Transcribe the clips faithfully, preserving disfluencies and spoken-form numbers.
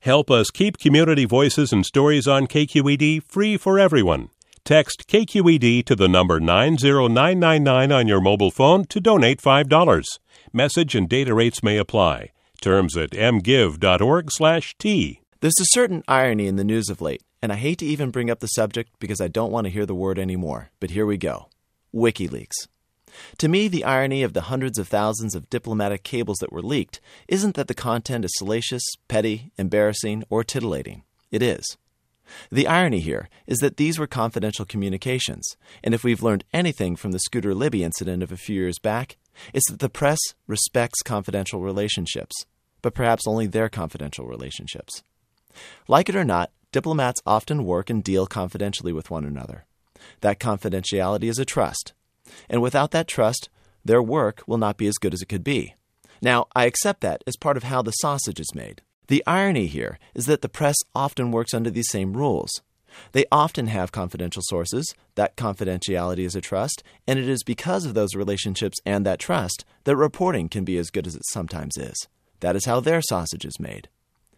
Help us keep community voices and stories on K Q E D free for everyone. Text K Q E D to the number nine zero nine nine nine on your mobile phone to donate five dollars. Message and data rates may apply. Terms at m give dot org slash t. There's a certain irony in the news of late, and I hate to even bring up the subject because I don't want to hear the word anymore. But here we go. WikiLeaks. To me, the irony of the hundreds of thousands of diplomatic cables that were leaked isn't that the content is salacious, petty, embarrassing, or titillating. It is. The irony here is that these were confidential communications, and if we've learned anything from the Scooter Libby incident of a few years back, it's that the press respects confidential relationships, but perhaps only their confidential relationships. Like it or not, diplomats often work and deal confidentially with one another. That confidentiality is a trust, and without that trust, their work will not be as good as it could be. Now, I accept that as part of how the sausage is made. The irony here is that the press often works under these same rules. They often have confidential sources, that confidentiality is a trust, and it is because of those relationships and that trust that reporting can be as good as it sometimes is. That is how their sausage is made.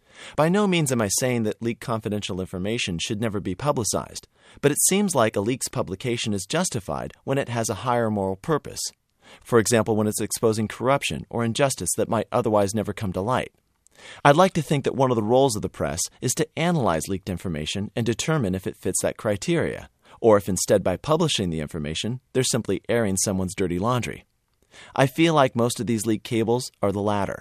By no means am I saying that leaked confidential information should never be publicized, but it seems like a leak's publication is justified when it has a higher moral purpose. For example, when it's exposing corruption or injustice that might otherwise never come to light. I'd like to think that one of the roles of the press is to analyze leaked information and determine if it fits that criteria, or if instead by publishing the information, they're simply airing someone's dirty laundry. I feel like most of these leaked cables are the latter.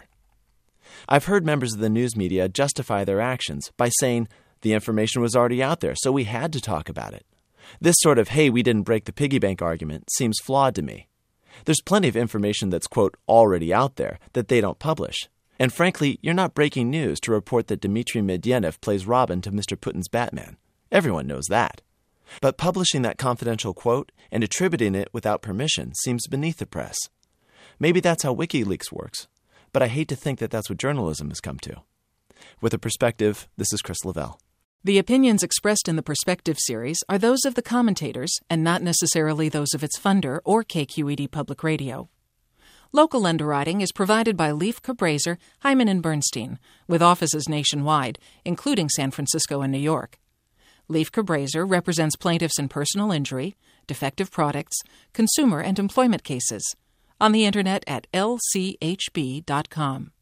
I've heard members of the news media justify their actions by saying, the information was already out there, so we had to talk about it. This sort of, hey, we didn't break the piggy bank argument seems flawed to me. There's plenty of information that's, quote, already out there that they don't publish. And frankly, you're not breaking news to report that Dmitry Medvedev plays Robin to Mister Putin's Batman. Everyone knows that. But publishing that confidential quote and attributing it without permission seems beneath the press. Maybe that's how WikiLeaks works, but I hate to think that that's what journalism has come to. With a Perspective, this is Chris Lavelle. The opinions expressed in the Perspective series are those of the commentators and not necessarily those of its funder or K Q E D Public Radio. Local underwriting is provided by Leif Cabraser, Hyman and Bernstein, with offices nationwide, including San Francisco and New York. Leif Cabraser represents plaintiffs in personal injury, defective products, consumer and employment cases. On the Internet at L C H B dot com.